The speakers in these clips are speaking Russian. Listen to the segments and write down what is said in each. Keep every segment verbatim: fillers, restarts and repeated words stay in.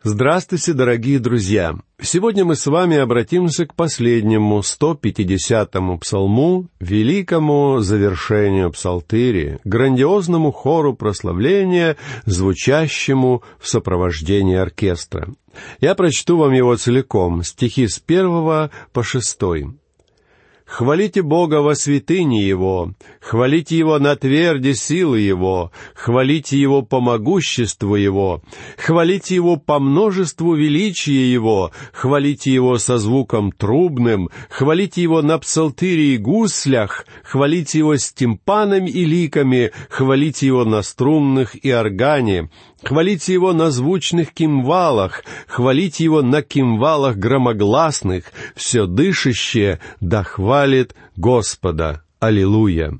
Здравствуйте, дорогие друзья! Сегодня мы с вами обратимся к последнему, сто пятидесятому псалму, великому завершению псалтыри, грандиозному хору прославления, звучащему в сопровождении оркестра. Я прочту вам его целиком, стихи с первого по шестой. «Хвалите Бога во святыне Его, хвалите Его на тверде силы Его, хвалите Его по могуществу Его, хвалите Его по множеству величия Его, хвалите Его со звуком трубным, хвалите Его на псалтыре и гуслях, хвалите Его с тимпанами и ликами, хвалите Его на струнных и органе, хвалите Его на звучных кимвалах, хвалите Его на кимвалах громогласных, все дышащее да хвалит Господа. Аллилуйя!»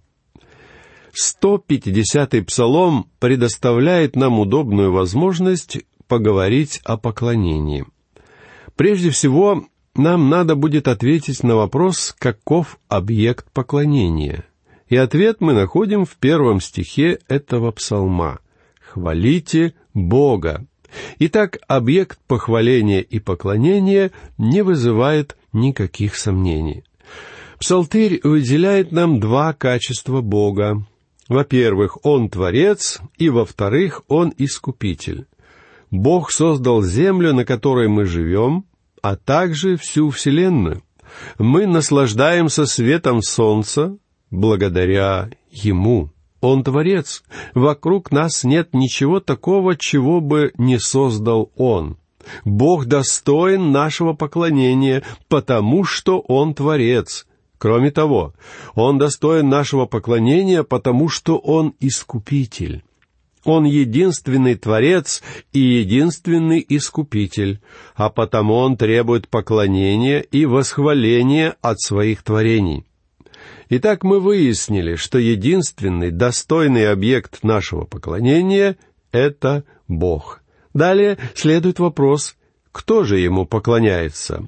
сто пятидесятый псалом предоставляет нам удобную возможность поговорить о поклонении. Прежде всего, нам надо будет ответить на вопрос, каков объект поклонения. И ответ мы находим в первом стихе этого псалма. «Хвалите Бога». Итак, объект похваления и поклонения не вызывает никаких сомнений. Псалтырь выделяет нам два качества Бога. Во-первых, Он Творец, и, во-вторых, Он Искупитель. Бог создал землю, на которой мы живем, а также всю Вселенную. Мы наслаждаемся светом солнца благодаря Ему. Он Творец. Вокруг нас нет ничего такого, чего бы не создал Он. Бог достоин нашего поклонения, потому что Он Творец. Кроме того, Он достоин нашего поклонения, потому что Он Искупитель. Он единственный Творец и единственный Искупитель, а потому Он требует поклонения и восхваления от своих творений. Итак, мы выяснили, что единственный достойный объект нашего поклонения — это Бог. Далее следует вопрос, кто же Ему поклоняется?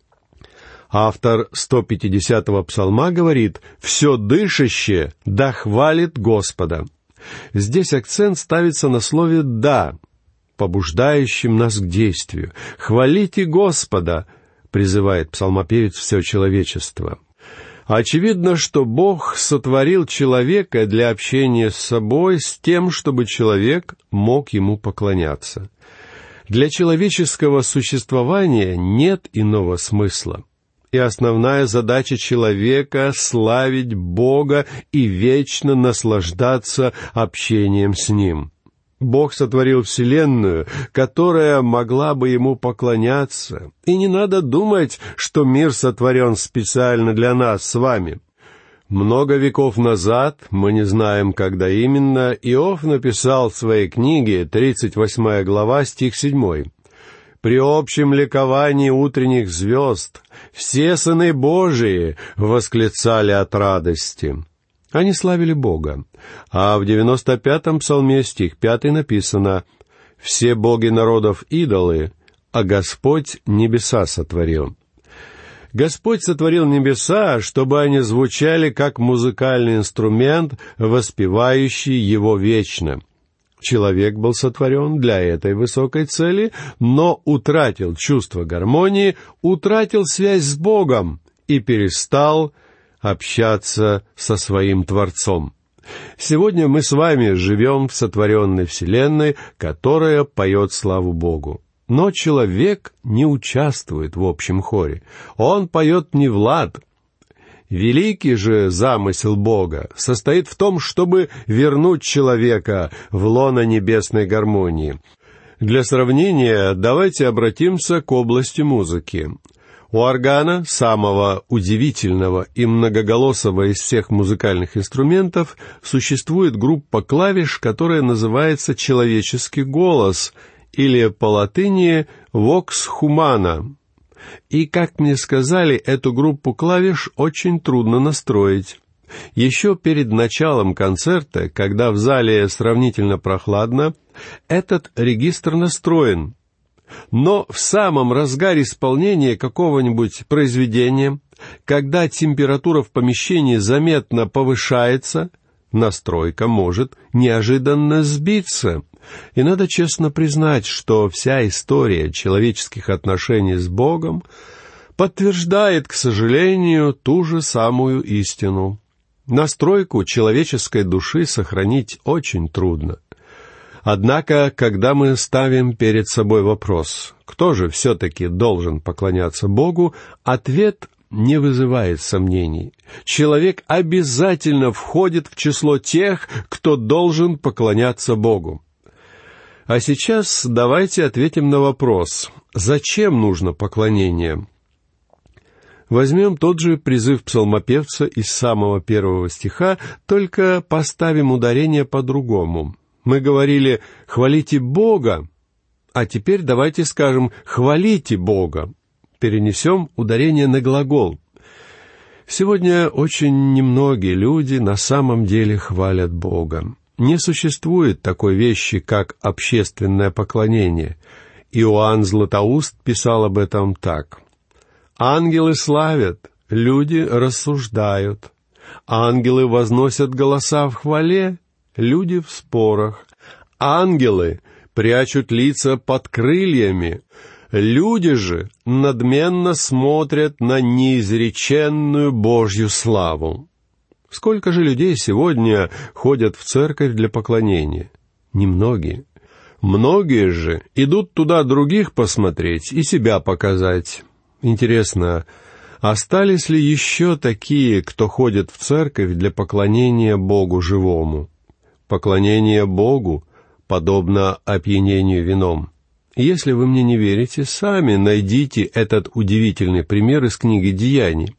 Автор сто пятидесятого псалма говорит: «Все дышащее да хвалит Господа». Здесь акцент ставится на слове «да», побуждающем нас к действию. «Хвалите Господа», — призывает псалмопевец все человечество. Очевидно, что Бог сотворил человека для общения с собой с тем, чтобы человек мог Ему поклоняться. Для человеческого существования нет иного смысла. И основная задача человека — славить Бога и вечно наслаждаться общением с Ним. Бог сотворил Вселенную, которая могла бы Ему поклоняться. И не надо думать, что мир сотворен специально для нас с вами. Много веков назад, мы не знаем, когда именно, Иов написал в своей книге, тридцать восьмая глава, стих седьмой. «При общем ликовании утренних звезд все сыны Божии восклицали от радости». Они славили Бога. А в девяносто пятом псалме, стих пятый, написано: «Все боги народов идолы, а Господь небеса сотворил». Господь сотворил небеса, чтобы они звучали как музыкальный инструмент, воспевающий Его вечно. Человек был сотворен для этой высокой цели, но утратил чувство гармонии, утратил связь с Богом и перестал общаться со своим Творцом. Сегодня мы с вами живем в сотворенной вселенной, которая поет славу Богу. Но человек не участвует в общем хоре. Он поет не в лад. Великий же замысел Бога состоит в том, чтобы вернуть человека в лоно небесной гармонии. Для сравнения, давайте обратимся к области музыки. У органа, самого удивительного и многоголосого из всех музыкальных инструментов, существует группа клавиш, которая называется «человеческий голос», или по латыни «vox humana». И, как мне сказали, эту группу клавиш очень трудно настроить. Еще перед началом концерта, когда в зале сравнительно прохладно, этот регистр настроен. Но в самом разгаре исполнения какого-нибудь произведения, когда температура в помещении заметно повышается, настройка может неожиданно сбиться, И надо честно признать, что вся история человеческих отношений с Богом подтверждает, к сожалению, ту же самую истину. Настройку человеческой души сохранить очень трудно. Однако, когда мы ставим перед собой вопрос, кто же все-таки должен поклоняться Богу, ответ не вызывает сомнений. Человек обязательно входит в число тех, кто должен поклоняться Богу. А сейчас давайте ответим на вопрос, зачем нужно поклонение? Возьмем тот же призыв псалмопевца из самого первого стиха, только поставим ударение по-другому. Мы говорили «хвалите Бога», а теперь давайте скажем «хвалите Бога». Перенесем ударение на глагол. Сегодня очень немногие люди на самом деле хвалят Бога. Не существует такой вещи, как общественное поклонение. Иоанн Златоуст писал об этом так. «Ангелы славят, люди рассуждают. Ангелы возносят голоса в хвале, люди в спорах. Ангелы прячут лица под крыльями, люди же надменно смотрят на неизреченную Божью славу». Сколько же людей сегодня ходят в церковь для поклонения? Немногие. Многие же идут туда других посмотреть и себя показать. Интересно, остались ли еще такие, кто ходит в церковь для поклонения Богу живому? Поклонение Богу подобно опьянению вином. Если вы мне не верите, сами найдите этот удивительный пример из книги «Деяний».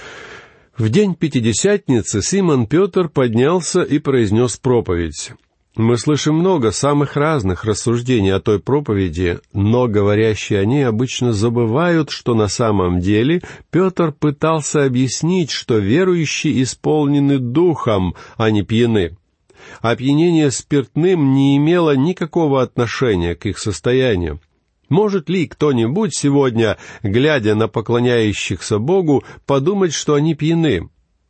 В день Пятидесятницы Симон Петр поднялся и произнес проповедь. Мы слышим много самых разных рассуждений о той проповеди, но говорящие о ней обычно забывают, что на самом деле Петр пытался объяснить, что верующие исполнены духом, а не пьяны. Опьянение спиртным не имело никакого отношения к их состоянию. Может ли кто-нибудь сегодня, глядя на поклоняющихся Богу, подумать, что они пьяны?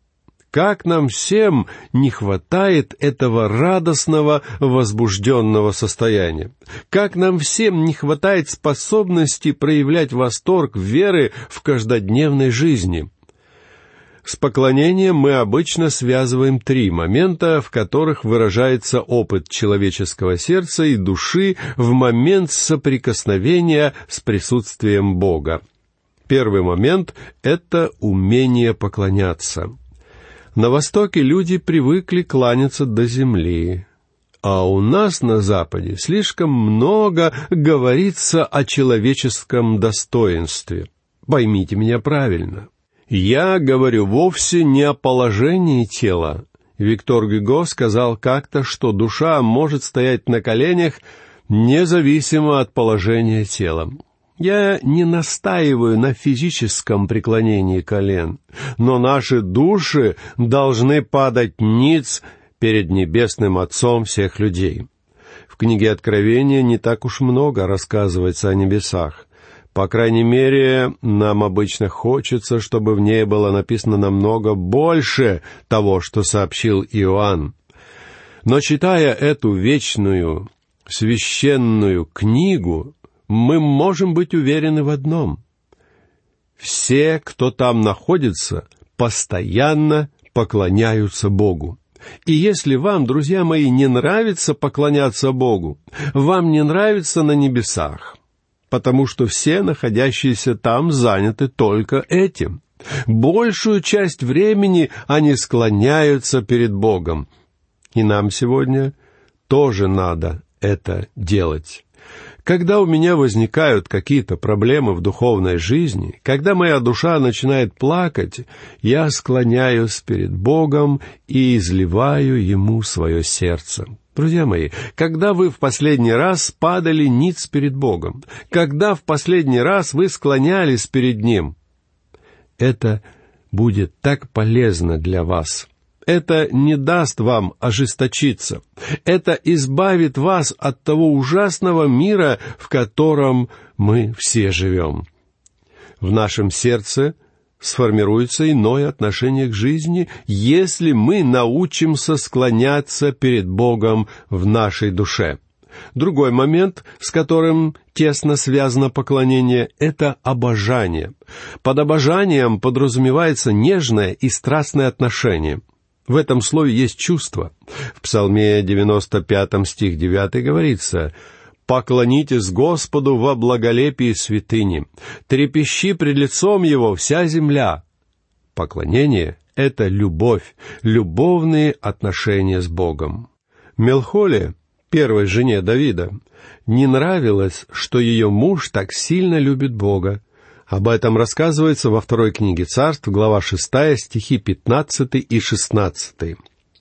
Как нам всем не хватает этого радостного, возбужденного состояния? Как нам всем не хватает способности проявлять восторг веры в каждодневной жизни? С поклонением мы обычно связываем три момента, в которых выражается опыт человеческого сердца и души в момент соприкосновения с присутствием Бога. Первый момент — это умение поклоняться. На Востоке люди привыкли кланяться до земли, а у нас на Западе слишком много говорится о человеческом достоинстве. Поймите меня правильно. Я говорю вовсе не о положении тела. Виктор Гюго сказал как-то, что душа может стоять на коленях независимо от положения тела. Я не настаиваю на физическом преклонении колен, но наши души должны падать ниц перед Небесным Отцом всех людей. В книге Откровения не так уж много рассказывается о небесах. По крайней мере, нам обычно хочется, чтобы в ней было написано намного больше того, что сообщил Иоанн. Но читая эту вечную, священную книгу, мы можем быть уверены в одном. Все, кто там находится, постоянно поклоняются Богу. И если вам, друзья мои, не нравится поклоняться Богу, вам не нравится на небесах, потому что все находящиеся там заняты только этим. Большую часть времени они склоняются перед Богом. И нам сегодня тоже надо это делать. Когда у меня возникают какие-то проблемы в духовной жизни, когда моя душа начинает плакать, я склоняюсь перед Богом и изливаю Ему свое сердце. Друзья мои, когда вы в последний раз падали ниц перед Богом? Когда в последний раз вы склонялись перед Ним? Это будет так полезно для вас. Это не даст вам ожесточиться. Это избавит вас от того ужасного мира, в котором мы все живем. В нашем сердце сформируется иное отношение к жизни, если мы научимся склоняться перед Богом в нашей душе. Другой момент, с которым тесно связано поклонение, — это обожание. Под обожанием подразумевается нежное и страстное отношение. В этом слове есть чувство. В Псалме девяносто пятом, стих девятый говорится: «Поклонитесь Господу во благолепии святыни, трепещи пред лицом Его вся земля». Поклонение — это любовь, любовные отношения с Богом. Мелхоле, первой жене Давида, не нравилось, что ее муж так сильно любит Бога. Об этом рассказывается во второй книге Царств, глава шестая, стихи пятнадцатый и шестнадцатый.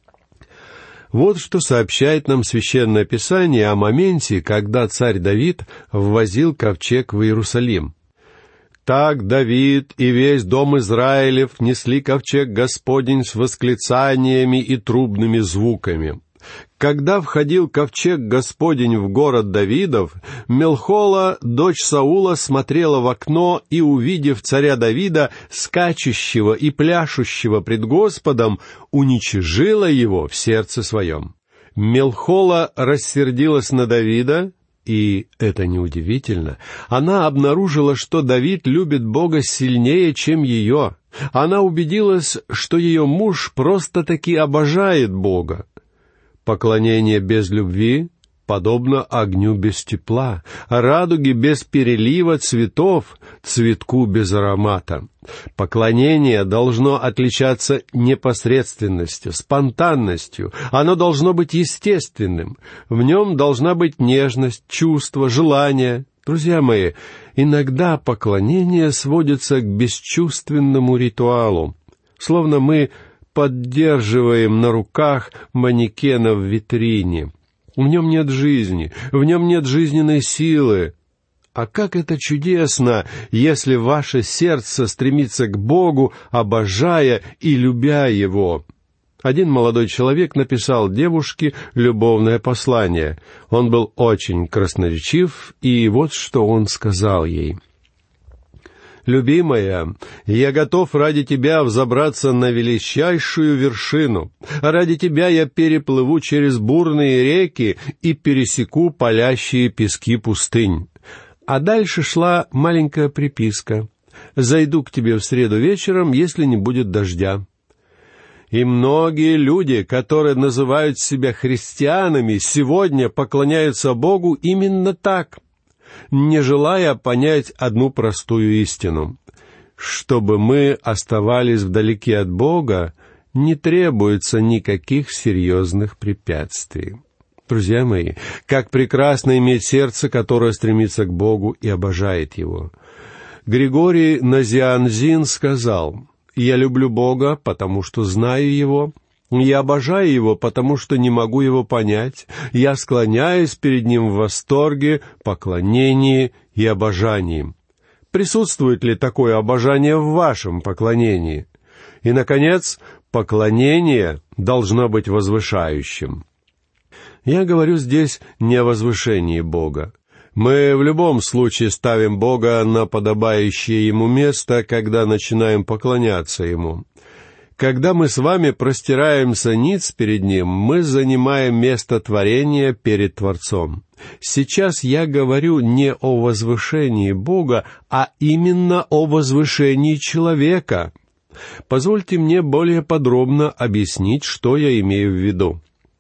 Вот что сообщает нам Священное Писание о моменте, когда царь Давид ввозил ковчег в Иерусалим. «Так Давид и весь дом Израилев несли ковчег Господень с восклицаниями и трубными звуками. Когда входил ковчег Господень в город Давидов, Мелхола, дочь Саула, смотрела в окно и, увидев царя Давида, скачущего и пляшущего пред Господом, уничижила его в сердце своем. Мелхола рассердилась на Давида, и, это неудивительно, она обнаружила, что Давид любит Бога сильнее, чем ее. Она убедилась, что ее муж просто-таки обожает Бога. Поклонение без любви подобно огню без тепла, радуге без перелива цветов, цветку без аромата. Поклонение должно отличаться непосредственностью, спонтанностью. Оно должно быть естественным. В нем должна быть нежность, чувство, желание. Друзья мои, иногда поклонение сводится к бесчувственному ритуалу, словно мы поддерживаем на руках манекена в витрине. В нем нет жизни, в нем нет жизненной силы. А как это чудесно, если ваше сердце стремится к Богу, обожая и любя Его. Один молодой человек написал девушке любовное послание. Он был очень красноречив, и вот что он сказал ей: «Любимая, я готов ради тебя взобраться на величайшую вершину. Ради тебя я переплыву через бурные реки и пересеку палящие пески пустынь». А дальше шла маленькая приписка: «Зайду к тебе в среду вечером, если не будет дождя». И многие люди, которые называют себя христианами, сегодня поклоняются Богу именно так, не желая понять одну простую истину. Чтобы мы оставались вдалеке от Бога, не требуется никаких серьезных препятствий. Друзья мои, как прекрасно иметь сердце, которое стремится к Богу и обожает Его. Григорий Назианзин сказал: «Я люблю Бога, потому что знаю Его. Я обожаю Его, потому что не могу Его понять. Я склоняюсь перед Ним в восторге, поклонении и обожании». Присутствует ли такое обожание в вашем поклонении? И, наконец, поклонение должно быть возвышающим. Я говорю здесь не о возвышении Бога. Мы в любом случае ставим Бога на подобающее Ему место, когда начинаем поклоняться Ему. Когда мы с вами простираемся ниц перед Ним, мы занимаем место творения перед Творцом. Сейчас я говорю не о возвышении Бога, а именно о возвышении человека. Позвольте мне более подробно объяснить, что я имею в виду.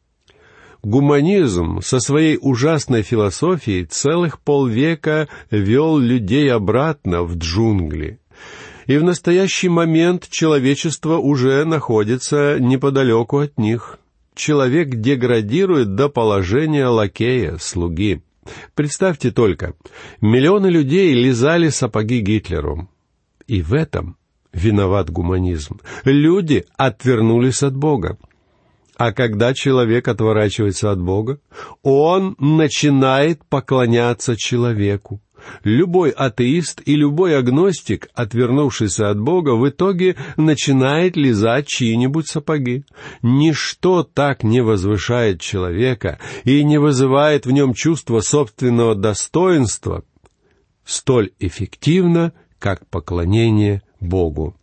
Гуманизм со своей ужасной философией целых полвека вел людей обратно в джунгли. И в настоящий момент человечество уже находится неподалеку от них. Человек деградирует до положения лакея, слуги. Представьте только, миллионы людей лизали сапоги Гитлеру. И в этом виноват гуманизм. Люди отвернулись от Бога. А когда человек отворачивается от Бога, он начинает поклоняться человеку. Любой атеист и любой агностик, отвернувшийся от Бога, в итоге начинает лизать чьи-нибудь сапоги. Ничто так не возвышает человека и не вызывает в нем чувство собственного достоинства столь эффективно, как поклонение Богу.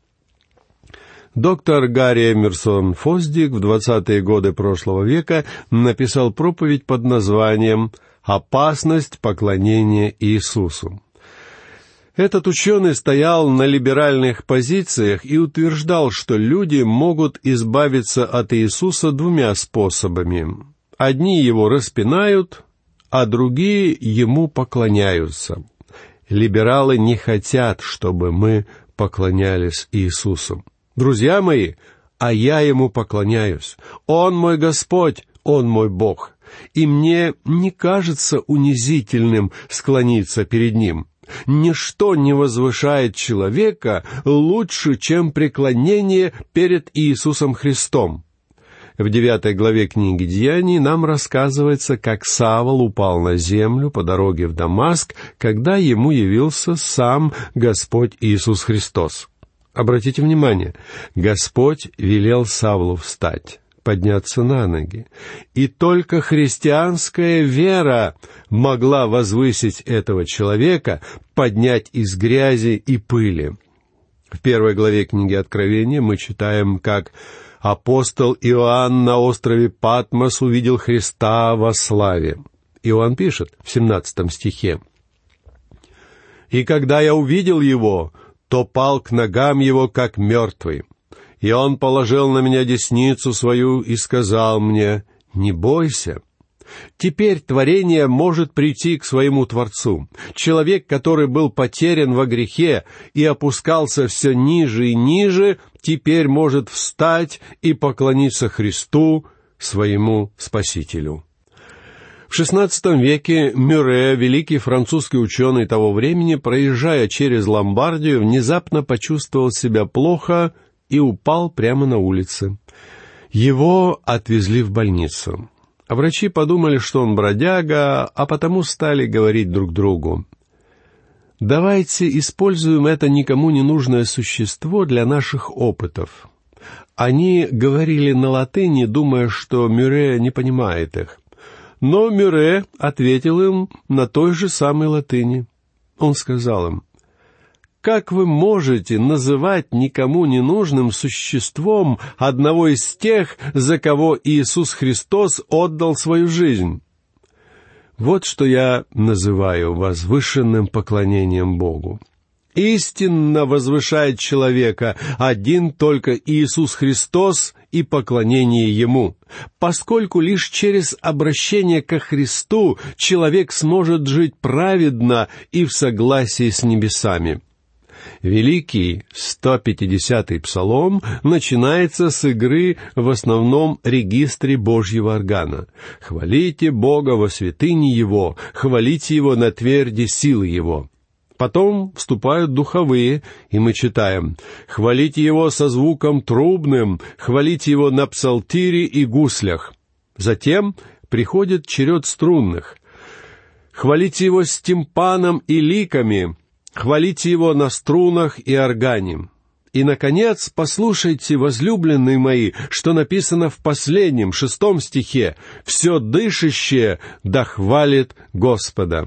Доктор Гарри Эмерсон Фосдик в двадцатые годы прошлого века написал проповедь под названием Опасность поклонения Иисусу. Этот ученый стоял на либеральных позициях и утверждал, что люди могут избавиться от Иисуса двумя способами. Одни его распинают, а другие ему поклоняются. Либералы не хотят, чтобы мы поклонялись Иисусу. Друзья мои, а я ему поклоняюсь. Он мой Господь, Он мой Бог. И мне не кажется унизительным склониться перед Ним. Ничто не возвышает человека лучше, чем преклонение перед Иисусом Христом. В девятой главе книги «Деяний» нам рассказывается, как Савл упал на землю по дороге в Дамаск, когда ему явился сам Господь Иисус Христос. Обратите внимание, Господь велел Савлу встать, подняться на ноги. И только христианская вера могла возвысить этого человека, поднять из грязи и пыли. В первой главе книги Откровения мы читаем, как апостол Иоанн на острове Патмос увидел Христа во славе. Иоанн пишет в семнадцатом стихе: «И когда я увидел его, то пал к ногам его, как мертвый. И он положил на меня десницу свою и сказал мне: не бойся». Теперь творение может прийти к своему Творцу. Человек, который был потерян во грехе и опускался все ниже и ниже, теперь может встать и поклониться Христу, своему Спасителю. В шестнадцатом веке Мюрре, великий французский ученый того времени, проезжая через Ломбардию, внезапно почувствовал себя плохо и упал прямо на улице. Его отвезли в больницу. А врачи подумали, что он бродяга, а потому стали говорить друг другу: «Давайте используем это никому не нужное существо для наших опытов». Они говорили на латыни, думая, что Мюрре не понимает их. Но Мюрре ответил им на той же самой латыни. Он сказал им: «Как вы можете называть никому не нужным существом одного из тех, за кого Иисус Христос отдал свою жизнь?» Вот что я называю возвышенным поклонением Богу. Истинно возвышает человека один только Иисус Христос и поклонение Ему, поскольку лишь через обращение ко Христу человек сможет жить праведно и в согласии с небесами. Великий сто пятидесятый псалом начинается с игры в основном регистре Божьего органа. «Хвалите Бога во святыне Его, хвалите Его на тверди силы Его». Потом вступают духовые, и мы читаем: «Хвалите Его со звуком трубным, хвалите Его на псалтире и гуслях». Затем приходит черед струнных: «Хвалите Его с тимпаном и ликами, хвалите Его на струнах и органе». И, наконец, послушайте, возлюбленные мои, что написано в последнем, шестом стихе: «Все дышащее да хвалит Господа».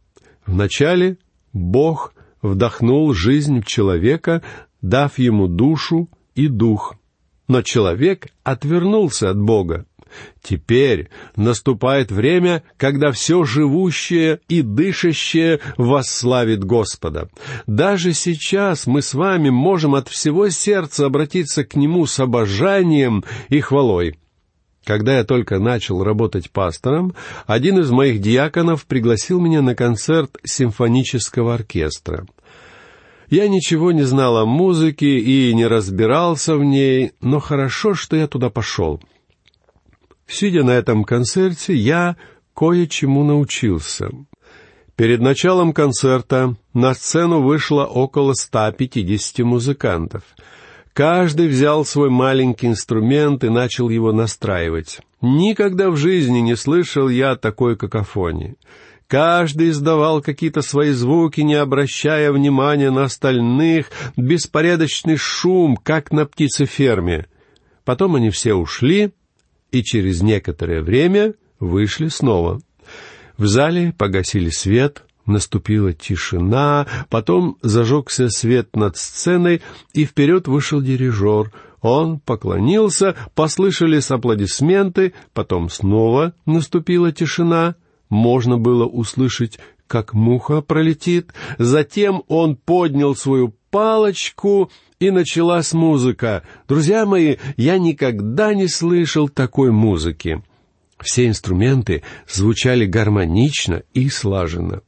Вначале Бог вдохнул жизнь в человека, дав ему душу и дух. Но человек отвернулся от Бога. Теперь наступает время, когда все живущее и дышащее восславит Господа. Даже сейчас мы с вами можем от всего сердца обратиться к Нему с обожанием и хвалой. Когда я только начал работать пастором, один из моих диаконов пригласил меня на концерт симфонического оркестра. Я ничего не знал о музыке и не разбирался в ней, но хорошо, что я туда пошел. Сидя на этом концерте, я кое-чему научился. Перед началом концерта на сцену вышло около ста пятидесяти музыкантов. Каждый взял свой маленький инструмент и начал его настраивать. Никогда в жизни не слышал я такой какофонии. Каждый издавал какие-то свои звуки, не обращая внимания на остальных, беспорядочный шум, как на птицеферме. Потом они все ушли, и через некоторое время вышли снова. В зале погасили свет, наступила тишина, потом зажегся свет над сценой, и вперед вышел дирижер. Он поклонился, послышались аплодисменты, потом снова наступила тишина, можно было услышать, как муха пролетит. Затем он поднял свою палочку, и началась музыка. Друзья мои, я никогда не слышал такой музыки. Все инструменты звучали гармонично и слаженно.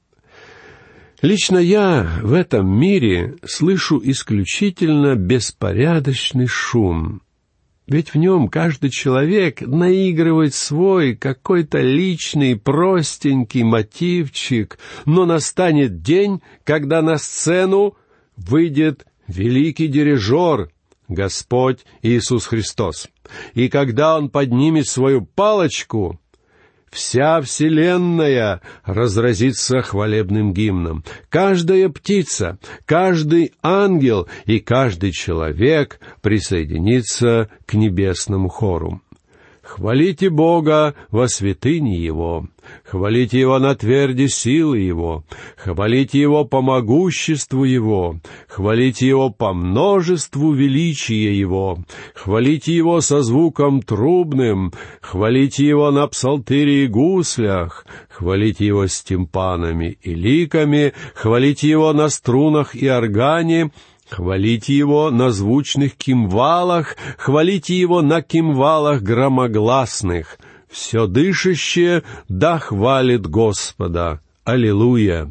Лично я в этом мире слышу исключительно беспорядочный шум. Ведь в нем каждый человек наигрывает свой какой-то личный, простенький мотивчик, но настанет день, когда на сцену выйдет великий дирижер, Господь Иисус Христос. И когда Он поднимет свою палочку, вся вселенная разразится хвалебным гимном. Каждая птица, каждый ангел и каждый человек присоединится к небесному хору. Хвалите Бога во святыне Его, хвалите Его на тверди силы Его, хвалите Его по могуществу Его, хвалите Его по множеству величия Его, хвалите Его со звуком трубным, хвалите Его на псалтыре и гуслях, хвалите Его с тимпанами и ликами, хвалите Его на струнах и органе, хвалите Его на звучных кимвалах, хвалите Его на кимвалах громогласных. Все дышащее да хвалит Господа. Аллилуйя!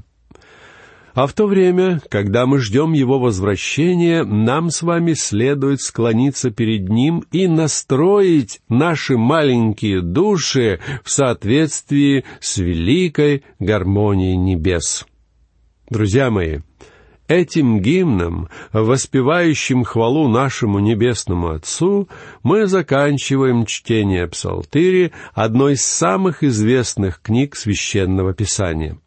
А в то время, когда мы ждем Его возвращения, нам с вами следует склониться перед Ним и настроить наши маленькие души в соответствии с великой гармонией небес. Друзья мои, этим гимном, воспевающим хвалу нашему Небесному Отцу, мы заканчиваем чтение Псалтыри, одной из самых известных книг Священного Писания.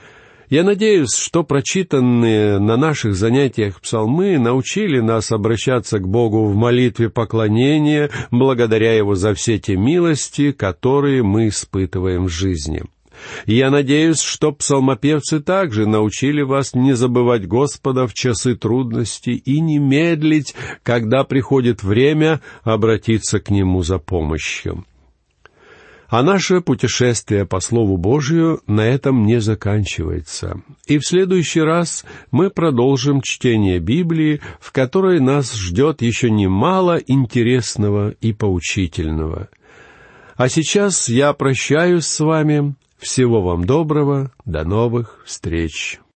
Я надеюсь, что прочитанные на наших занятиях псалмы научили нас обращаться к Богу в молитве поклонения, благодаря Его за все те милости, которые мы испытываем в жизни. Я надеюсь, что псалмопевцы также научили вас не забывать Господа в часы трудностей и не медлить, когда приходит время обратиться к Нему за помощью. А наше путешествие по Слову Божию на этом не заканчивается. И в следующий раз мы продолжим чтение Библии, в которой нас ждет еще немало интересного и поучительного. А сейчас я прощаюсь с вами. Всего вам доброго, до новых встреч!